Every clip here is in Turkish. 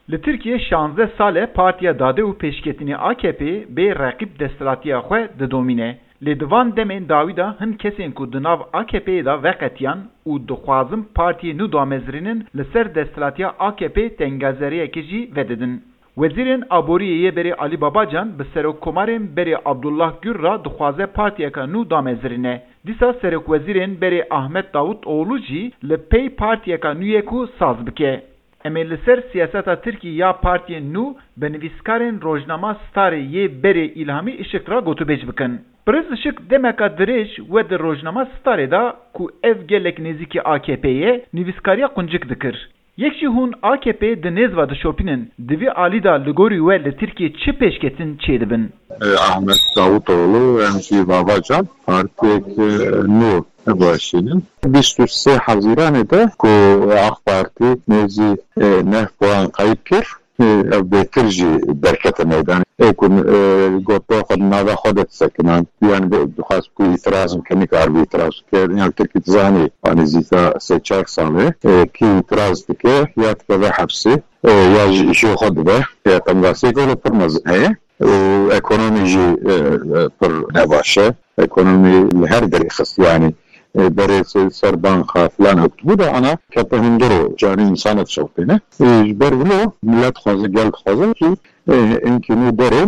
Li Tirkiye 16 sale Partiya Dade û Pêşketinê AKP bê reqîb desthilatiya xwe didomîne. Lê di van demên dawî de hin kesên ku di nav AKP'yê de veqetiyan û dixwazin partiyê nû damezirînin li ser desthilatiya AKP tengazeriyekê jî vedidin. Wezîrên Aboriyê yê berê Ali Babacan bi serokkomarên berê Abdullah Gül re dixwaze partiyeka nû damezirîne. Dîsa serokwezîrên berê Ahmet Davutoğlu jî li pey partiyeka nûyê ku saz bike. Em ê li ser siyaseta Tirkiye ya partiyên nû bi nivîskarên rojnama Starê yê berê İlhamî Işık re gotûbêj bikin. Pirêz Işık demeka dirêj we di rojnama Starê da ku ev gelek nêzîkî AKP'ye nivîskariya quncik dikir. Yek jî hûn AKP di nêz ve dişopînin divê alî da li gorî we li Tirkiye çi pêşketin çê dibin? Ahmet Davutoğlu ve MC Babacan partiyek nû başının 23 Haziran'da ku AK Parti nezi nefwan kayıp kir betir jî berkete meydanê ekun goto xwe nava xwe de sekinan yani dixwaz ku îtirazim kemîk ar vî îtiraz kir yani Tirkiye zanî anî zîta sê çar salê kî îtiraz dike ya dikeve hepsê ya jî îşê xwe dibe ya temgasê gelo pir mezin heye ekonomî jî pir nebaş e ekonomî li her derê xist yani berê serbanka falan bu da ana kepehindiro cari insanet şevkine ber bunu millet xwaze gel xwaze ki imkânî derin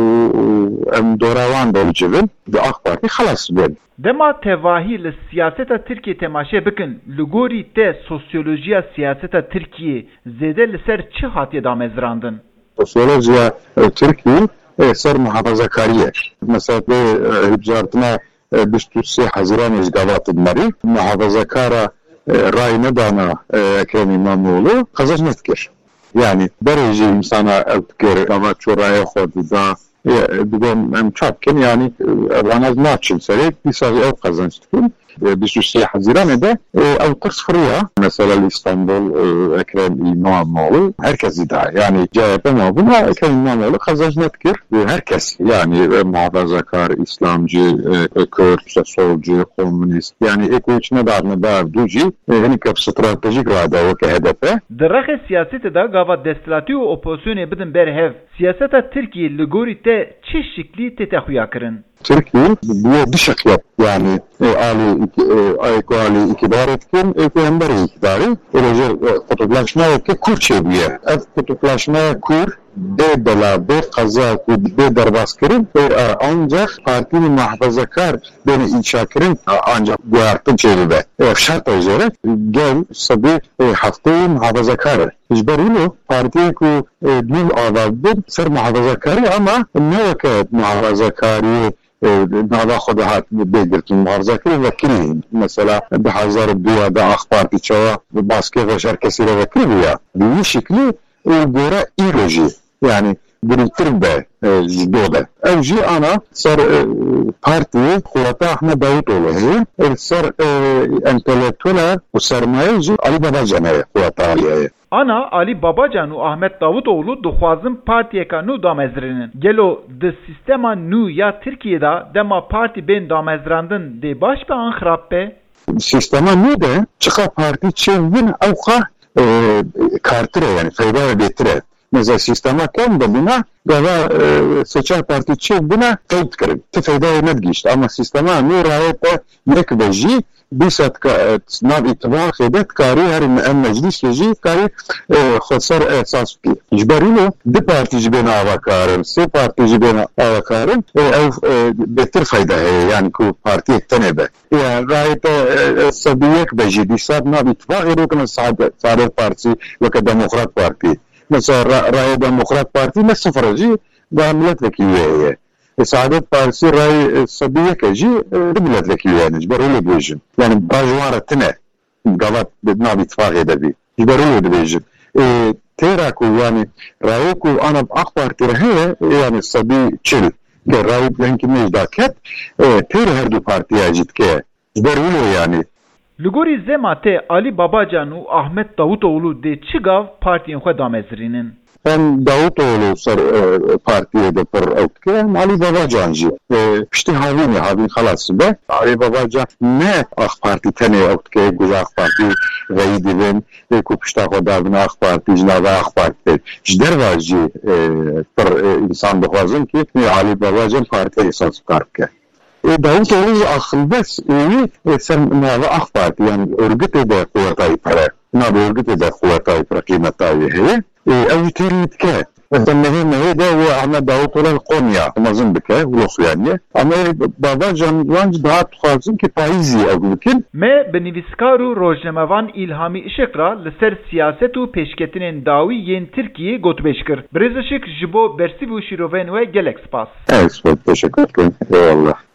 em dorawan dercivin bi AK Parti xelas bin. Dema tevahî li siyaseta Tirkiye temaşe bikin li gorî te sosyolojiya siyaseta Tirkiye zêde li ser çi hatiye damezrandin? Sosyolojiya Tirkiye ser muhafazakariye. Mesela hibjartına 23 Haziran izgavatın mari muhafazakara ray nedana Ekrem İmamoğlu kazanç netkir. Yani derece insana evtkir gavat çoraya xodu da bugün em çapkin yani vanaz naçın serek bir sahı ev kazanç tıkın 23 Haziran'da ev tırs fırıya mesela İstanbul Ekrem İmamoğlu herkes iddia yani CHP ama buna Ekrem İmamoğlu kazanç netkir herkes yani muhafazakar, İslamcı, Kürt, solcu, komünist yani eko içine darına darduci henikap stratejik rada o ki HDP. Diraxe siyasete da gava destilati û opozisyonê bidin berhev siyaseta Tirkiye li gorî te çi şiklî tê te xuya kirin? Türkiye bu bir şekilde yani Ali iktidar etkin, eklember iktidarı. Öylece kutuplaşma ki Kürtçe bir yer. Kutuplaşma Kürt de beraber kaza de derbaskirin ancak partinin muhafazakar beni inşa kirin ancak bu artın çevrede. Şart üzere gel sabi haftayı muhafazakar. İcbariyle partiye ku bir avazdır ser muhafazakarı ama ne vakit muhafazakari nava xoda hat belirtin muhafazakar vekili mesela 2002'da AK Parti çava baskı ve şarkısıyla vekili ya bir şekli göre iroji yani biriktir be doda evji ana ser partiye Kuvveti Ahmet Davutoğlu ser entelektüel u sermayeci Ali Babacan'a Kuvveti Aliye'ye Ana Ali Babacan û Ahmet Davutoğlu dixwazin partiyeka nû damezirinin. Gelo di sistema nû ya Tirkiye'de dema parti bên damezirandin dê baş be an xirab be? Sistema nû de çıka parti çevin evka kartire yani feyda betire. Mesela sistema kem de buna gava seçer parti çev buna tevt kirin. Feyda nedgişt ama sistema nû rayete yek beji bisat nav ittifaq edet kari her meclis yeji kari xosar esas ki icbarilo de partici ben avakarın se partici ben avakarın ev beter fayda yani ku parti ettenebe yani gayet sabiyek beji bisat nav ittifaq edokna Saadet Partisi ve Demokrat Parti mesela Ray Demokrat Parti ne sıfırcı ve milletvekili Saadet Partisi Ray Sabiyekeci milletvekili yani böyle diyeceğim. Yani bajvaratine gavat nabi ittifak ederdi. Böyle diyeceğim. Teraku yani Rayku ana AK Parti rahe yani Sabi Çil ke Ray benki mecdaket ter her du partiye acitke. Böyle yani. Li gorî zema te Ali Babacan û Ahmet Davutoğlu dê çi gav partiyên xwe damezirînin? Hem Davutoğlu partiye de pır evtke hem Ali Babacan jî. Piştî havîn xelası be. Ali Babacan ne AK Parti tenê evtke guj AK Parti reyî dibin ku pişta xwe dabine AK Parti ji nava AK Parti ji derva jî pır insan dixwazin ki Ali Babacan partiye esas kar bike. Davutoğlu axilbes sen nava AK Parti yani örgütê de kuvvetayî pere. Nava örgütê de kuvvetayî pere qîmetayî heye. Ev têrîtke. Mesela nehê de ve Ahmet Davutoğlu Konya mazın bike Uloxuyaniye. Ama Babacan wancı daha tuxazın ki payizî ev bikin. Me bi nivîskar û rojnamevan İlhamî Işıkra li ser siyaset û pêşketinên dawî yên Tirkiyeyê gotûbêj kir. Birêz Işık ji bo bersîv û şîrovên we gelek spas. Evet, teşekkür ederim. Eyvallah.